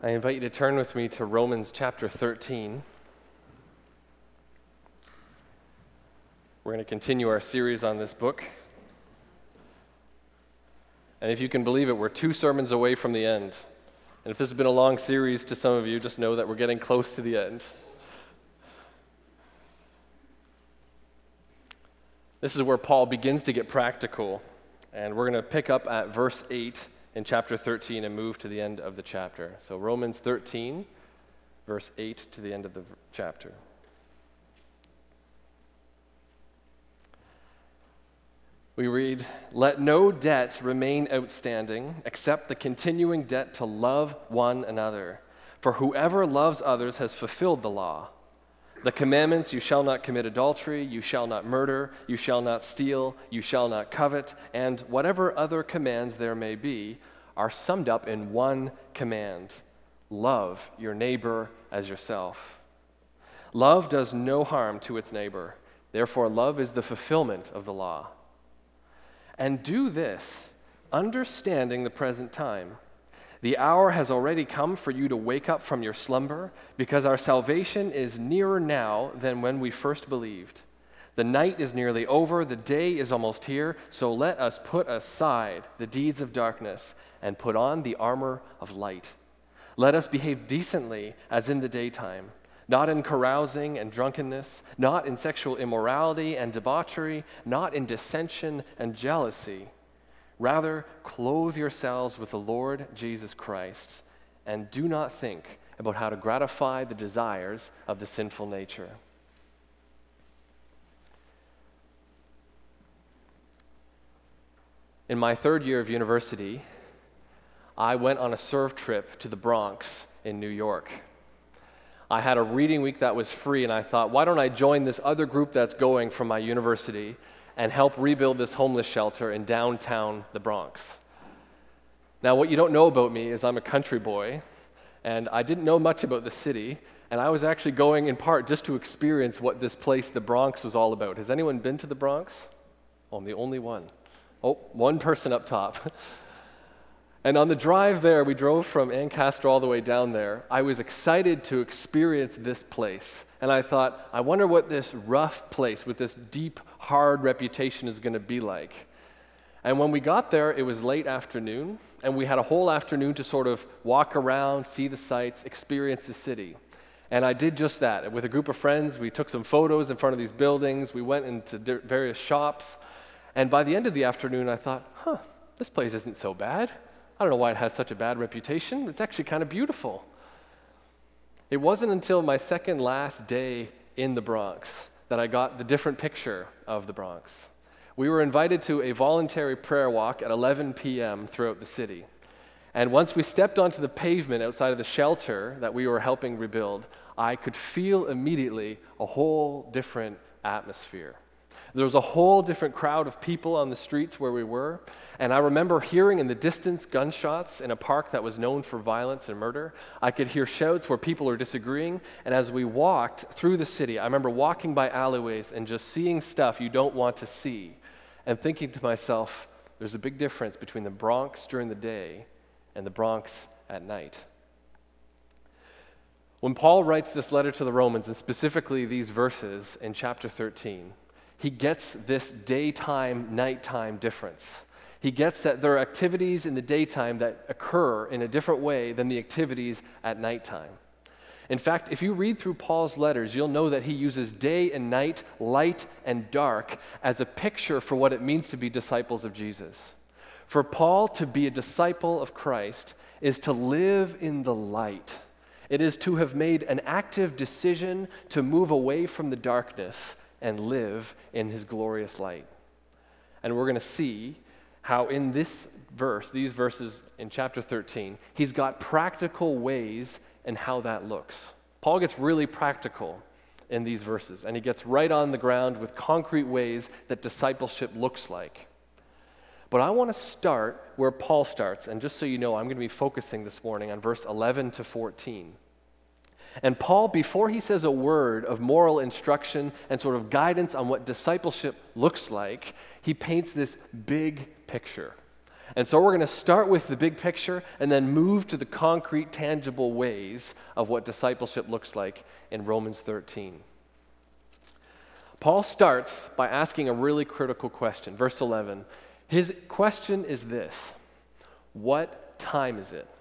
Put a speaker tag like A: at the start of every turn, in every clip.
A: I invite you to turn with me to Romans chapter 13. We're going to continue our series on this book. And if you can believe it, we're 2 sermons away from the end. And if this has been a long series to some of you, just know that we're getting close to the end. This is where Paul begins to get practical. And we're going to pick up at verse 8 in chapter 13 and move to the end of the chapter. So Romans 13, verse 8 to the end of the chapter. We read, "Let no debt remain outstanding except the continuing debt to love one another. For whoever loves others has fulfilled the law. The commandments, you shall not commit adultery, you shall not murder, you shall not steal, you shall not covet, and whatever other commands there may be, are summed up in one command: love your neighbor as yourself. Love does no harm to its neighbor. Therefore, love is the fulfillment of the law. And do this, understanding the present time. The hour has already come for you to wake up from your slumber, because our salvation is nearer now than when we first believed. The night is nearly over, the day is almost here, so let us put aside the deeds of darkness and put on the armor of light. Let us behave decently as in the daytime, not in carousing and drunkenness, not in sexual immorality and debauchery, not in dissension and jealousy. Rather, clothe yourselves with the Lord Jesus Christ, and do not think about how to gratify the desires of the sinful nature." In my 3rd year of university, I went on a surf trip to the Bronx in New York. I had a reading week that was free, and I thought, why don't I join this other group that's going from my university and help rebuild this homeless shelter in downtown the Bronx. Now, what you don't know about me is I'm a country boy, and I didn't know much about the city, and I was actually going in part just to experience what this place, the Bronx, was all about. Has anyone been to the Bronx? Oh, I'm the only one. Oh, one person up top. And on the drive there, we drove from Ancaster all the way down there. I was excited to experience this place. And I thought, I wonder what this rough place with this deep, hard reputation is going to be like. And when we got there, it was late afternoon, and we had a whole afternoon to sort of walk around, see the sights, experience the city. And I did just that. With a group of friends, we took some photos in front of these buildings. We went into various shops. And by the end of the afternoon, I thought, this place isn't so bad. I don't know why it has such a bad reputation. It's actually kind of beautiful. It wasn't until my second last day in the Bronx that I got the different picture of the Bronx. We were invited to a voluntary prayer walk at 11 p.m. throughout the city. And once we stepped onto the pavement outside of the shelter that we were helping rebuild, I could feel immediately a whole different atmosphere. There was a whole different crowd of people on the streets where we were, and I remember hearing in the distance gunshots in a park that was known for violence and murder. I could hear shouts where people were disagreeing, and as we walked through the city, I remember walking by alleyways and just seeing stuff you don't want to see, and thinking to myself, there's a big difference between the Bronx during the day and the Bronx at night. When Paul writes this letter to the Romans, and specifically these verses in chapter 13, he gets this daytime, nighttime difference. He gets that there are activities in the daytime that occur in a different way than the activities at nighttime. In fact, if you read through Paul's letters, you'll know that he uses day and night, light and dark, as a picture for what it means to be disciples of Jesus. For Paul to be a disciple of Christ is to live in the light. It is to have made an active decision to move away from the darkness and live in his glorious light. And we're going to see how in this verse, these verses in chapter 13, he's got practical ways and how that looks. Paul gets really practical in these verses, and he gets right on the ground with concrete ways that discipleship looks like. But I want to start where Paul starts, and just so you know, I'm going to be focusing this morning on verse 11 to 14. And Paul, before he says a word of moral instruction and sort of guidance on what discipleship looks like, he paints this big picture. And so we're going to start with the big picture and then move to the concrete, tangible ways of what discipleship looks like in Romans 13. Paul starts by asking a really critical question. Verse 11. His question is this: what time is it?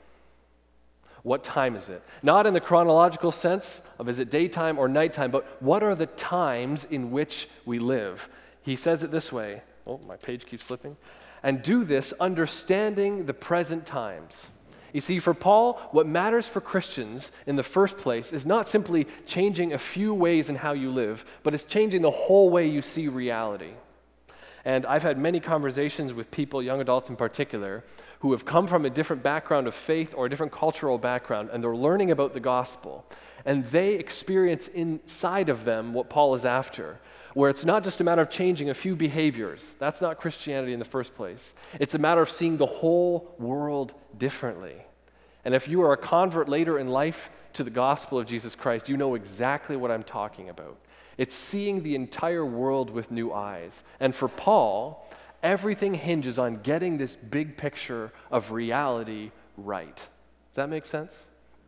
A: What time is it? Not in the chronological sense of is it daytime or nighttime, but what are the times in which we live? He says it this way. Oh, my page keeps flipping. And do this understanding the present times. You see, for Paul, what matters for Christians in the first place is not simply changing a few ways in how you live, but it's changing the whole way you see reality. And I've had many conversations with people, young adults in particular, who have come from a different background of faith or a different cultural background, and they're learning about the gospel. And they experience inside of them what Paul is after, where it's not just a matter of changing a few behaviors. That's not Christianity in the first place. It's a matter of seeing the whole world differently. And if you are a convert later in life to the gospel of Jesus Christ, you know exactly what I'm talking about. It's seeing the entire world with new eyes. And for Paul, everything hinges on getting this big picture of reality right. Does that make sense?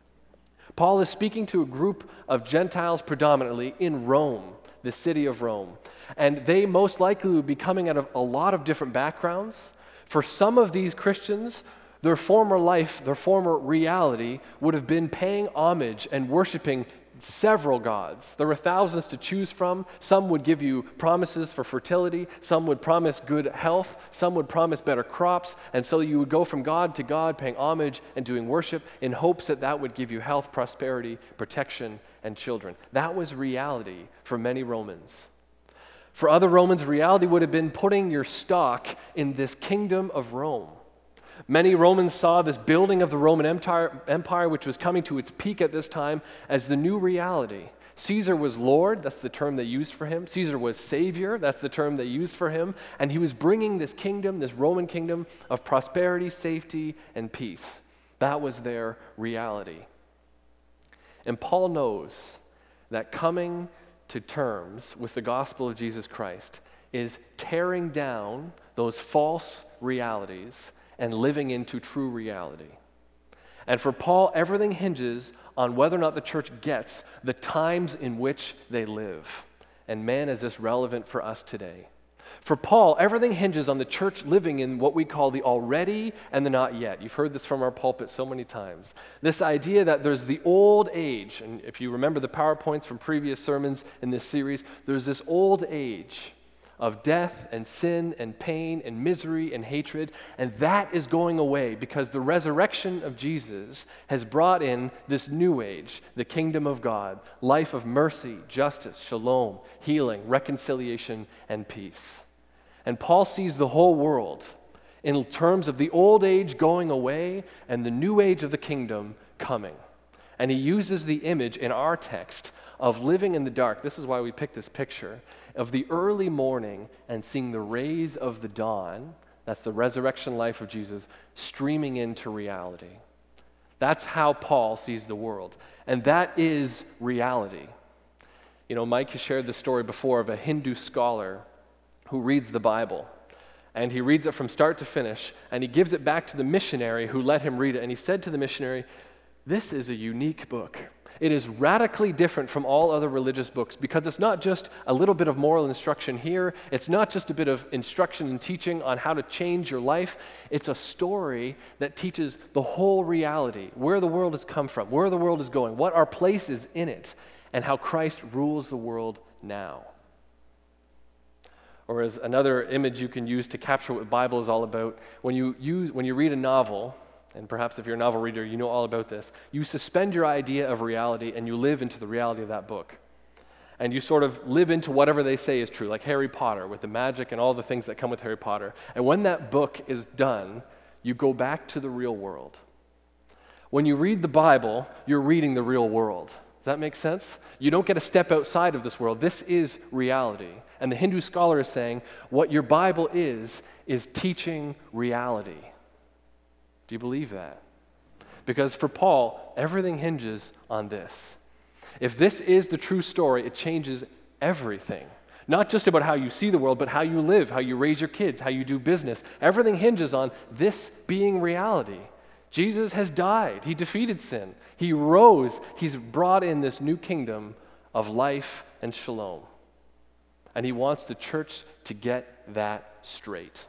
A: Paul is speaking to a group of Gentiles predominantly in Rome, the city of Rome. And they most likely would be coming out of a lot of different backgrounds. For some of these Christians, their former life, their former reality would have been paying homage and worshiping several gods. There were thousands to choose from. Some would give you promises for fertility. Some would promise good health. Some would promise better crops. And so you would go from God to God, paying homage and doing worship in hopes that that would give you health, prosperity, protection, and children. That was reality for many Romans. For other Romans, reality would have been putting your stock in this kingdom of Rome. Many Romans saw this building of the Roman Empire, which was coming to its peak at this time, as the new reality. Caesar was Lord, that's the term they used for him. Caesar was Savior, that's the term they used for him. And he was bringing this kingdom, this Roman kingdom of prosperity, safety, and peace. That was their reality. And Paul knows that coming to terms with the gospel of Jesus Christ is tearing down those false realities and living into true reality. And for Paul, everything hinges on whether or not the church gets the times in which they live. And man, is this relevant for us today. For Paul, everything hinges on the church living in what we call the already and the not yet. You've heard this from our pulpit so many times. This idea that there's the old age, and if you remember the PowerPoints from previous sermons in this series, there's this old age of death and sin and pain and misery and hatred, and that is going away because the resurrection of Jesus has brought in this new age, the kingdom of God, life of mercy, justice, shalom, healing, reconciliation, and peace. And Paul sees the whole world in terms of the old age going away and the new age of the kingdom coming. And he uses the image in our text of living in the dark. This is why we picked this picture of the early morning and seeing the rays of the dawn. That's the resurrection life of Jesus streaming into reality. That's how Paul sees the world. And that is reality. You know, Mike has shared the story before of a Hindu scholar who reads the Bible. And he reads it from start to finish, and he gives it back to the missionary who let him read it. And he said to the missionary, "This is a unique book. It is radically different from all other religious books because it's not just a little bit of moral instruction here. It's not just a bit of instruction and teaching on how to change your life. It's a story that teaches the whole reality, where the world has come from, where the world is going, what our place is in it, and how Christ rules the world now." Or as another image you can use to capture what the Bible is all about, when you read a novel, and perhaps if you're a novel reader, you know all about this, you suspend your idea of reality and you live into the reality of that book. And you sort of live into whatever they say is true, like Harry Potter with the magic and all the things that come with Harry Potter. And when that book is done, you go back to the real world. When you read the Bible, you're reading the real world. Does that make sense? You don't get to step outside of this world. This is reality. And the Hindu scholar is saying what your Bible is teaching reality. Do you believe that? Because for Paul, everything hinges on this. If this is the true story, it changes everything. Not just about how you see the world, but how you live, how you raise your kids, how you do business. Everything hinges on this being reality. Jesus has died. He defeated sin. He rose. He's brought in this new kingdom of life and shalom. And he wants the church to get that straight.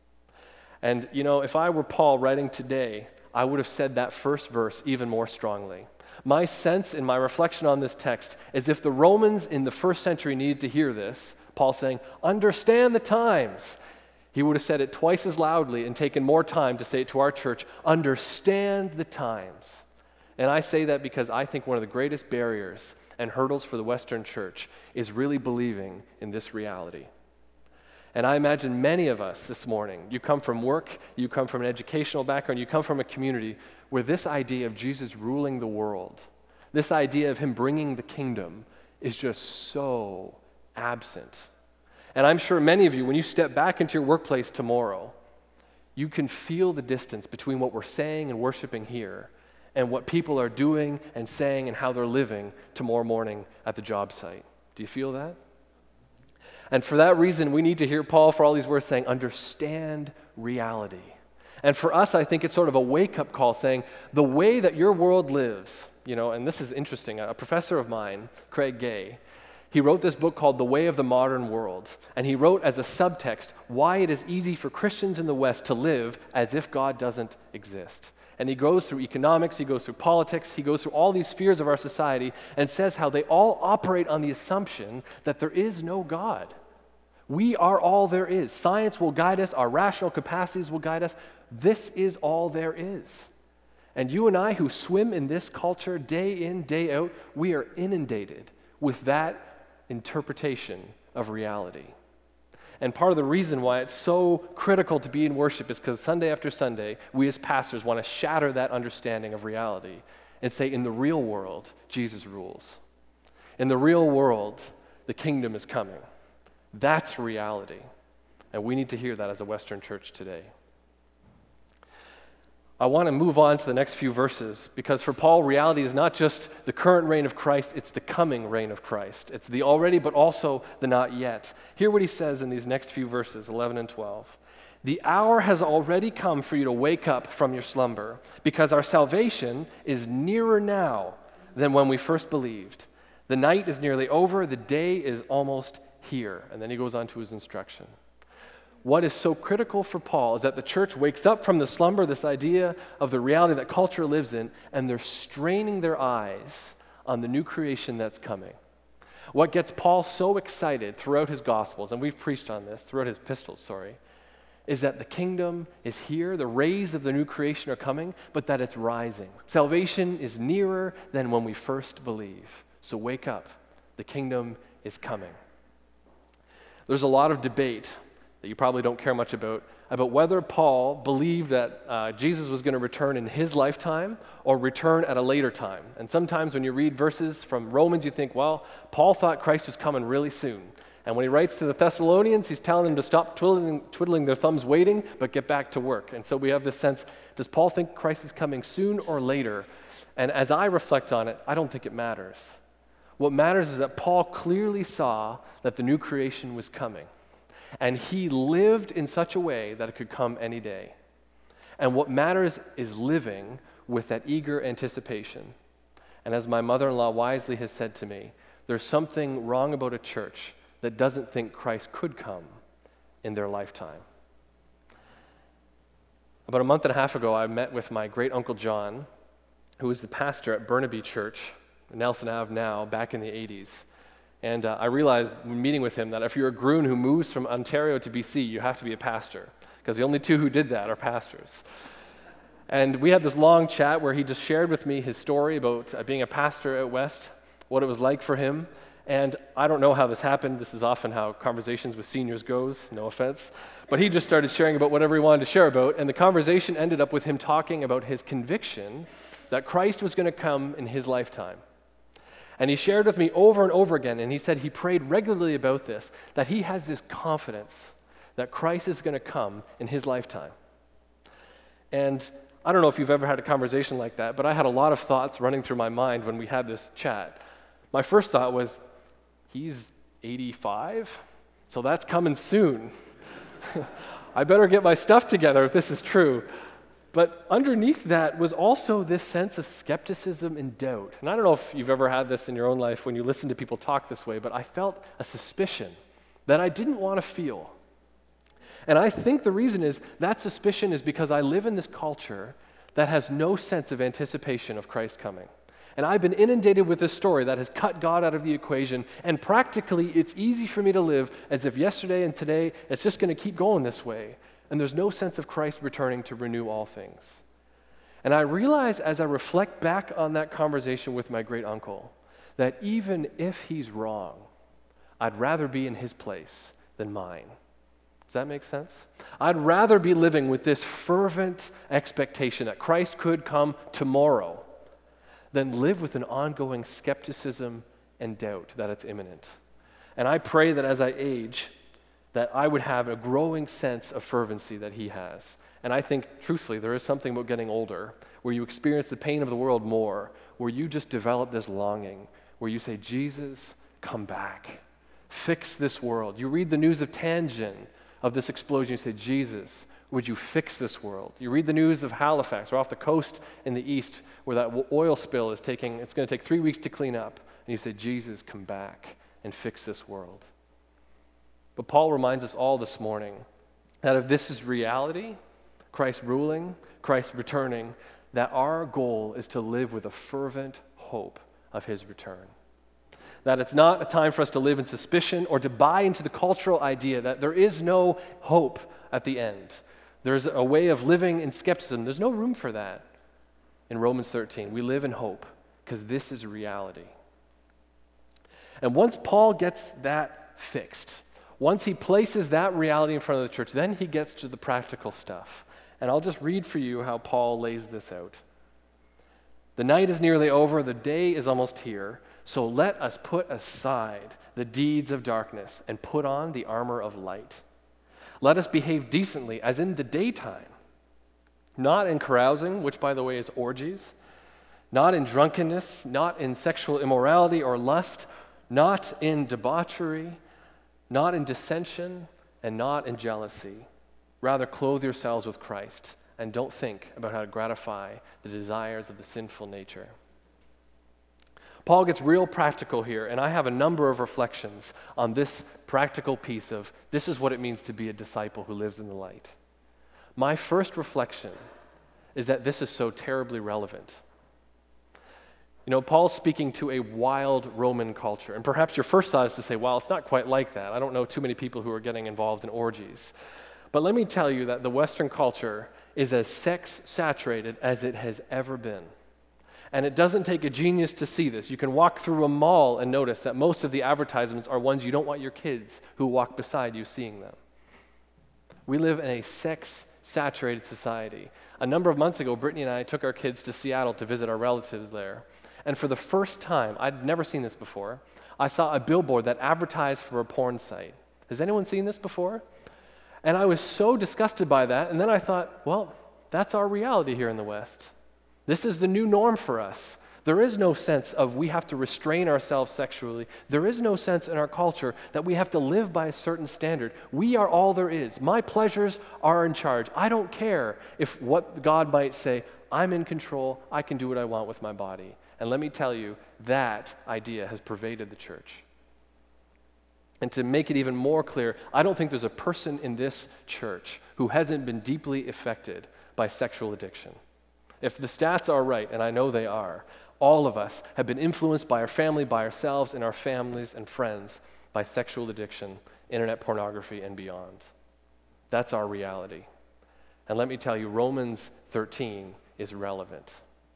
A: And, if I were Paul writing today, I would have said that first verse even more strongly. My sense in my reflection on this text is if the Romans in the first century needed to hear this, Paul saying, understand the times, he would have said it twice as loudly and taken more time to say it to our church, understand the times. And I say that because I think one of the greatest barriers and hurdles for the Western church is really believing in this reality. And I imagine many of us this morning, you come from work, you come from an educational background, you come from a community where this idea of Jesus ruling the world, this idea of him bringing the kingdom is just so absent. And I'm sure many of you, when you step back into your workplace tomorrow, you can feel the distance between what we're saying and worshiping here and what people are doing and saying and how they're living tomorrow morning at the job site. Do you feel that? And for that reason, we need to hear Paul for all these words saying, understand reality. And for us, I think it's sort of a wake-up call saying, the way that your world lives, and this is interesting. A professor of mine, Craig Gay, he wrote this book called The Way of the Modern World. And he wrote as a subtext why it is easy for Christians in the West to live as if God doesn't exist. And he goes through economics, he goes through politics, he goes through all these spheres of our society and says how they all operate on the assumption that there is no God. We are all there is. Science will guide us, our rational capacities will guide us. This is all there is. And you and I who swim in this culture day in, day out, we are inundated with that interpretation of reality. And part of the reason why it's so critical to be in worship is because Sunday after Sunday, we as pastors want to shatter that understanding of reality and say, in the real world, Jesus rules. In the real world, the kingdom is coming. That's reality. And we need to hear that as a Western church today. I want to move on to the next few verses because for Paul, reality is not just the current reign of Christ, it's the coming reign of Christ. It's the already, but also the not yet. Hear what he says in these next few verses, 11 and 12. The hour has already come for you to wake up from your slumber because our salvation is nearer now than when we first believed. The night is nearly over, the day is almost here. And then he goes on to his instruction. What is so critical for Paul is that the church wakes up from the slumber, this idea of the reality that culture lives in, and they're straining their eyes on the new creation that's coming. What gets Paul so excited throughout his Gospels, and we've preached on this, throughout his epistles, is that the kingdom is here, the rays of the new creation are coming, but that it's rising. Salvation is nearer than when we first believe. So wake up, the kingdom is coming. There's a lot of debate that you probably don't care much about whether Paul believed that Jesus was going to return in his lifetime or return at a later time. And sometimes when you read verses from Romans, you think, well, Paul thought Christ was coming really soon. And when he writes to the Thessalonians, he's telling them to stop twiddling their thumbs waiting, but get back to work. And so we have this sense, does Paul think Christ is coming soon or later? And as I reflect on it, I don't think it matters. What matters is that Paul clearly saw that the new creation was coming. And he lived in such a way that it could come any day. And what matters is living with that eager anticipation. And as my mother-in-law wisely has said to me, there's something wrong about a church that doesn't think Christ could come in their lifetime. About a month and a half ago, I met with my great-uncle John, who was the pastor at Burnaby Church, Nelson Ave now, back in the 80s. And I realized when meeting with him that if you're a Groon who moves from Ontario to BC, you have to be a pastor, because the only two who did that are pastors. And we had this long chat where he just shared with me his story about being a pastor at West, what it was like for him. And I don't know how this happened. This is often how conversations with seniors goes, no offense. But he just started sharing about whatever he wanted to share about, and the conversation ended up with him talking about his conviction that Christ was going to come in his lifetime. And he shared with me over and over again, and he said he prayed regularly about this, that he has this confidence that Christ is going to come in his lifetime. And I don't know if you've ever had a conversation like that, but I had a lot of thoughts running through my mind when we had this chat. My first thought was, he's 85. So that's coming soon. I better get my stuff together if this is true. But underneath that was also this sense of skepticism and doubt. And I don't know if you've ever had this in your own life when you listen to people talk this way, but I felt a suspicion that I didn't want to feel. And I think the reason is that suspicion is because I live in this culture that has no sense of anticipation of Christ coming. And I've been inundated with this story that has cut God out of the equation, and practically it's easy for me to live as if yesterday and today it's just going to keep going this way. And there's no sense of Christ returning to renew all things. And I realize as I reflect back on that conversation with my great uncle that even if he's wrong, I'd rather be in his place than mine. Does that make sense? I'd rather be living with this fervent expectation that Christ could come tomorrow than live with an ongoing skepticism and doubt that it's imminent. And I pray that as I age, that I would have a growing sense of fervency that he has. And I think, truthfully, there is something about getting older where you experience the pain of the world more, where you just develop this longing, where you say, Jesus, come back. Fix this world. You read the news of Tianjin, of this explosion, you say, Jesus, would you fix this world? You read the news of Halifax, or off the coast in the east, where that oil spill it's going to take 3 weeks to clean up. And you say, Jesus, come back and fix this world. But Paul reminds us all this morning that if this is reality, Christ ruling, Christ returning, that our goal is to live with a fervent hope of his return. That it's not a time for us to live in suspicion or to buy into the cultural idea that there is no hope at the end. There's a way of living in skepticism. There's no room for that in Romans 13. We live in hope because this is reality. And once Paul gets that fixed, once he places that reality in front of the church, then he gets to the practical stuff. And I'll just read for you how Paul lays this out. The night is nearly over, the day is almost here, so let us put aside the deeds of darkness and put on the armor of light. Let us behave decently as in the daytime, not in carousing, which by the way is orgies, not in drunkenness, not in sexual immorality or lust, not in debauchery, not in dissension, and not in jealousy. Rather, clothe yourselves with Christ, and don't think about how to gratify the desires of the sinful nature. Paul gets real practical here, and I have a number of reflections on this practical piece of this is what it means to be a disciple who lives in the light. My first reflection is that this is so terribly relevant. You know, Paul's speaking to a wild Roman culture, and perhaps your first thought is to say, well, it's not quite like that. I don't know too many people who are getting involved in orgies. But let me tell you that the Western culture is as sex-saturated as it has ever been. And it doesn't take a genius to see this. You can walk through a mall and notice that most of the advertisements are ones you don't want your kids who walk beside you seeing them. We live in a sex-saturated society. A number of months ago, Brittany and I took our kids to Seattle to visit our relatives there. And for the first time, I'd never seen this before, I saw a billboard that advertised for a porn site. Has anyone seen this before? And I was so disgusted by that, and then I thought, well, that's our reality here in the West. This is the new norm for us. There is no sense of we have to restrain ourselves sexually. There is no sense in our culture that we have to live by a certain standard. We are all there is. My pleasures are in charge. I don't care if what God might say, I'm in control, I can do what I want with my body. And let me tell you, that idea has pervaded the church. And to make it even more clear, I don't think there's a person in this church who hasn't been deeply affected by sexual addiction. If the stats are right, and I know they are, all of us have been influenced by our family, by ourselves, and our families and friends by sexual addiction, internet pornography, and beyond. That's our reality. And let me tell you, Romans 13 is relevant.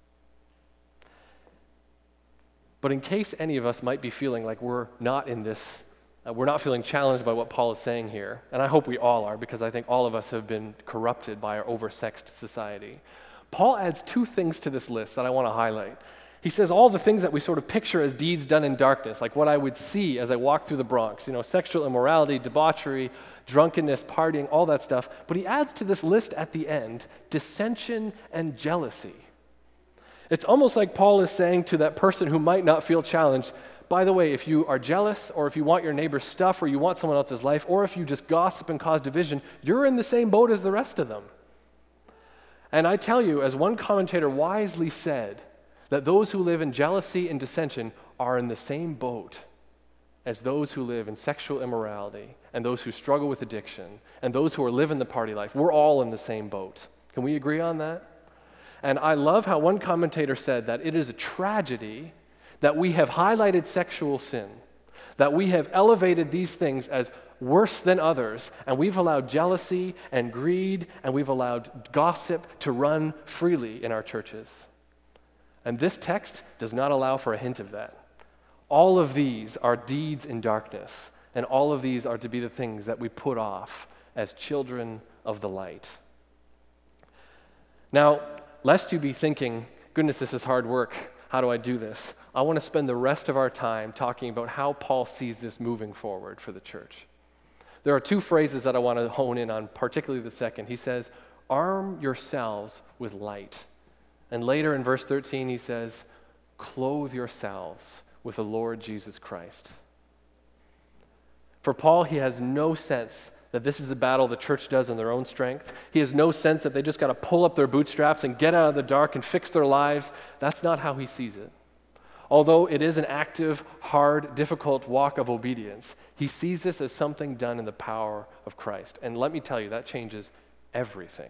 A: But in case any of us might be feeling like we're not feeling challenged by what Paul is saying here, and I hope we all are, because I think all of us have been corrupted by our oversexed society. Paul adds two things to this list that I want to highlight. He says all the things that we sort of picture as deeds done in darkness, like what I would see as I walk through the Bronx, sexual immorality, debauchery, drunkenness, partying, all that stuff. But he adds to this list at the end, dissension and jealousy. It's almost like Paul is saying to that person who might not feel challenged, By the way, if you are jealous, or if you want your neighbor's stuff, or you want someone else's life, or if you just gossip and cause division, you're in the same boat as the rest of them. And I tell you, as one commentator wisely said, that those who live in jealousy and dissension are in the same boat as those who live in sexual immorality, and those who struggle with addiction, and those who are living the party life. We're all in the same boat. Can we agree on that? And I love how one commentator said that it is a tragedy that we have highlighted sexual sin, that we have elevated these things as worse than others, and we've allowed jealousy and greed, and we've allowed gossip to run freely in our churches. And this text does not allow for a hint of that. All of these are deeds in darkness, and all of these are to be the things that we put off as children of the light. Now, lest you be thinking, goodness, this is hard work. How do I do this? I want to spend the rest of our time talking about how Paul sees this moving forward for the church. There are two phrases that I want to hone in on, particularly the second. He says, arm yourselves with light. And later in verse 13, he says, clothe yourselves with the Lord Jesus Christ. For Paul, he has no sense that this is a battle the church does in their own strength. He has no sense that they just got to pull up their bootstraps and get out of the dark and fix their lives. That's not how he sees it. Although it is an active, hard, difficult walk of obedience, he sees this as something done in the power of Christ. And let me tell you, that changes everything.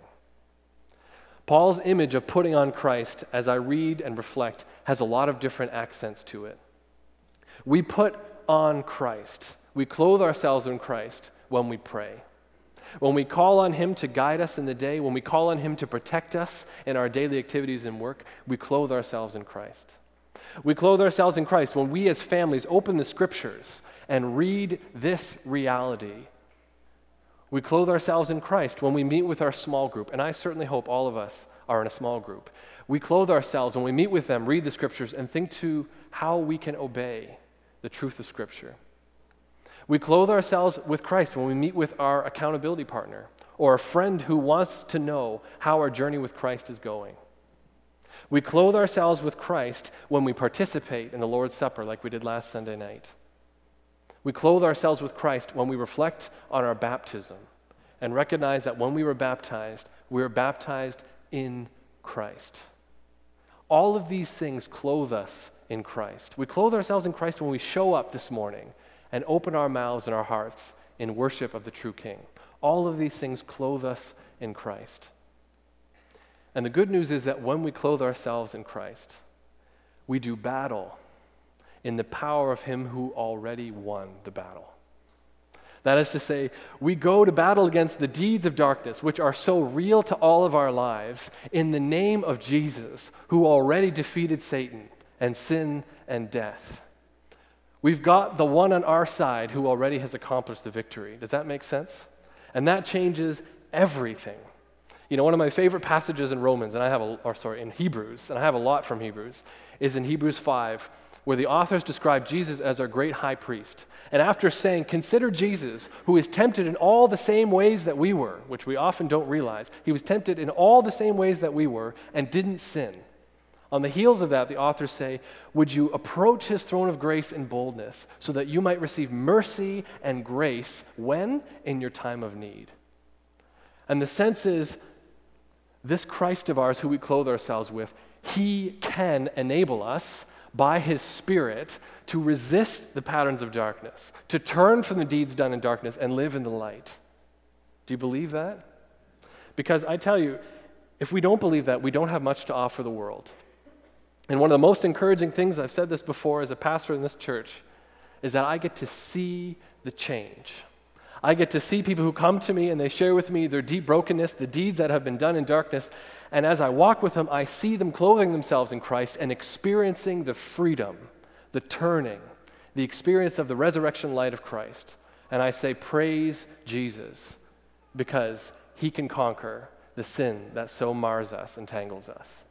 A: Paul's image of putting on Christ, as I read and reflect, has a lot of different accents to it. We put on Christ. We clothe ourselves in Christ when we pray. When we call on him to guide us in the day, when we call on him to protect us in our daily activities and work, we clothe ourselves in Christ. We clothe ourselves in Christ when we as families open the scriptures and read this reality. We clothe ourselves in Christ when we meet with our small group, and I certainly hope all of us are in a small group. We clothe ourselves when we meet with them, read the scriptures, and think to how we can obey the truth of Scripture. We clothe ourselves with Christ when we meet with our accountability partner or a friend who wants to know how our journey with Christ is going. We clothe ourselves with Christ when we participate in the Lord's Supper like we did last Sunday night. We clothe ourselves with Christ when we reflect on our baptism and recognize that when we were baptized in Christ. All of these things clothe us in Christ. We clothe ourselves in Christ when we show up this morning and open our mouths and our hearts in worship of the true King. All of these things clothe us in Christ. And the good news is that when we clothe ourselves in Christ, we do battle in the power of him who already won the battle. That is to say, we go to battle against the deeds of darkness, which are so real to all of our lives, in the name of Jesus, who already defeated Satan and sin and death. We've got the one on our side who already has accomplished the victory. Does that make sense? And that changes everything. You know, one of my favorite passages in in Hebrews, and I have a lot from Hebrews, is in Hebrews 5, where the authors describe Jesus as our great high priest. And after saying, consider Jesus, who is tempted in all the same ways that we were, which we often don't realize, he was tempted in all the same ways that we were and didn't sin. On the heels of that, the authors say, would you approach his throne of grace in boldness so that you might receive mercy and grace when? In your time of need. And the sense is, this Christ of ours who we clothe ourselves with, he can enable us by his Spirit to resist the patterns of darkness, to turn from the deeds done in darkness and live in the light. Do you believe that? Because I tell you, if we don't believe that, we don't have much to offer the world. And one of the most encouraging things, I've said this before as a pastor in this church, is that I get to see the change. I get to see people who come to me and they share with me their deep brokenness, the deeds that have been done in darkness. And as I walk with them, I see them clothing themselves in Christ and experiencing the freedom, the turning, the experience of the resurrection light of Christ. And I say, praise Jesus, because he can conquer the sin that so mars us and tangles us.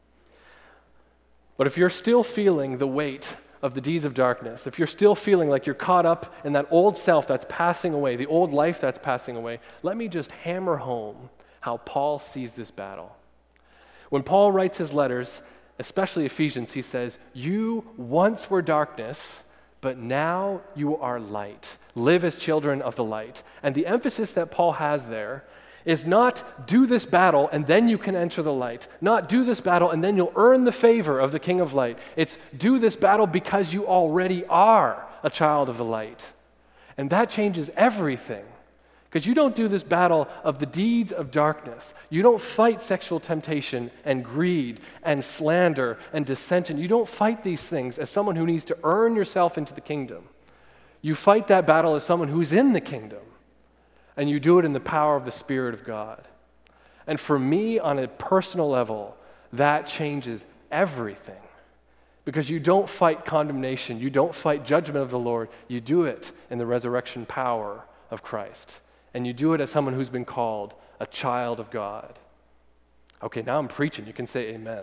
A: But if you're still feeling the weight of the deeds of darkness, if you're still feeling like you're caught up in that old self that's passing away, the old life that's passing away, let me just hammer home how Paul sees this battle. When Paul writes his letters, especially Ephesians, he says, you once were darkness, but now you are light. Live as children of the light. And the emphasis that Paul has there is not do this battle and then you can enter the light. Not do this battle and then you'll earn the favor of the King of Light. It's do this battle because you already are a child of the light. And that changes everything. Because you don't do this battle of the deeds of darkness. You don't fight sexual temptation and greed and slander and dissension. You don't fight these things as someone who needs to earn yourself into the kingdom. You fight that battle as someone who's in the kingdom. And you do it in the power of the Spirit of God. And for me, on a personal level, that changes everything. Because you don't fight condemnation. You don't fight judgment of the Lord. You do it in the resurrection power of Christ. And you do it as someone who's been called a child of God. Okay, now I'm preaching. You can say amen.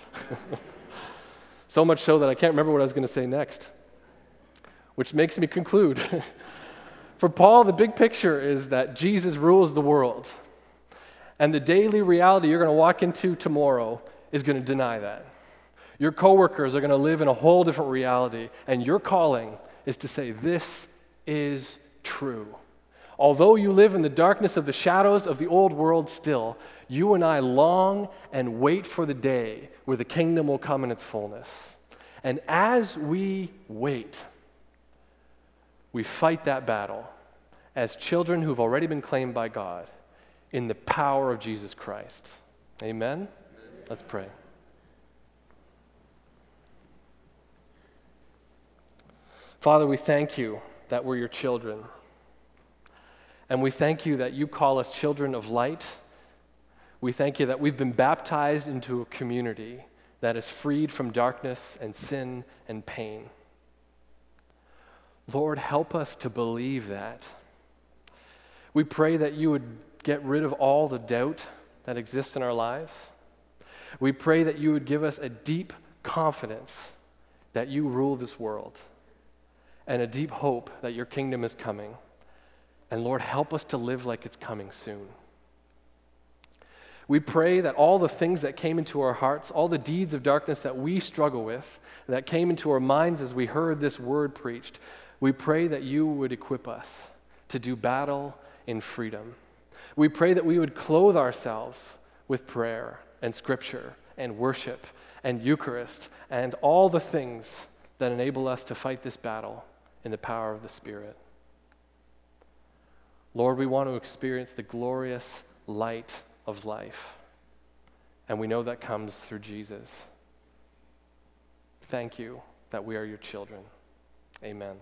A: So much so that I can't remember what I was going to say next. Which makes me conclude. For Paul, the big picture is that Jesus rules the world. And the daily reality you're going to walk into tomorrow is going to deny that. Your coworkers are going to live in a whole different reality. And your calling is to say, this is true. Although you live in the darkness of the shadows of the old world still, you and I long and wait for the day where the kingdom will come in its fullness. And as we wait, we fight that battle as children who've already been claimed by God in the power of Jesus Christ. Amen? Let's pray. Father, we thank you that we're your children. And we thank you that you call us children of light. We thank you that we've been baptized into a community that is freed from darkness and sin and pain. Lord, help us to believe that. We pray that you would get rid of all the doubt that exists in our lives. We pray that you would give us a deep confidence that you rule this world and a deep hope that your kingdom is coming. And Lord, help us to live like it's coming soon. We pray that all the things that came into our hearts, all the deeds of darkness that we struggle with, that came into our minds as we heard this word preached, we pray that you would equip us to do battle in freedom. We pray that we would clothe ourselves with prayer and scripture and worship and Eucharist and all the things that enable us to fight this battle in the power of the Spirit. Lord, we want to experience the glorious light of life. And we know that comes through Jesus. Thank you that we are your children. Amen.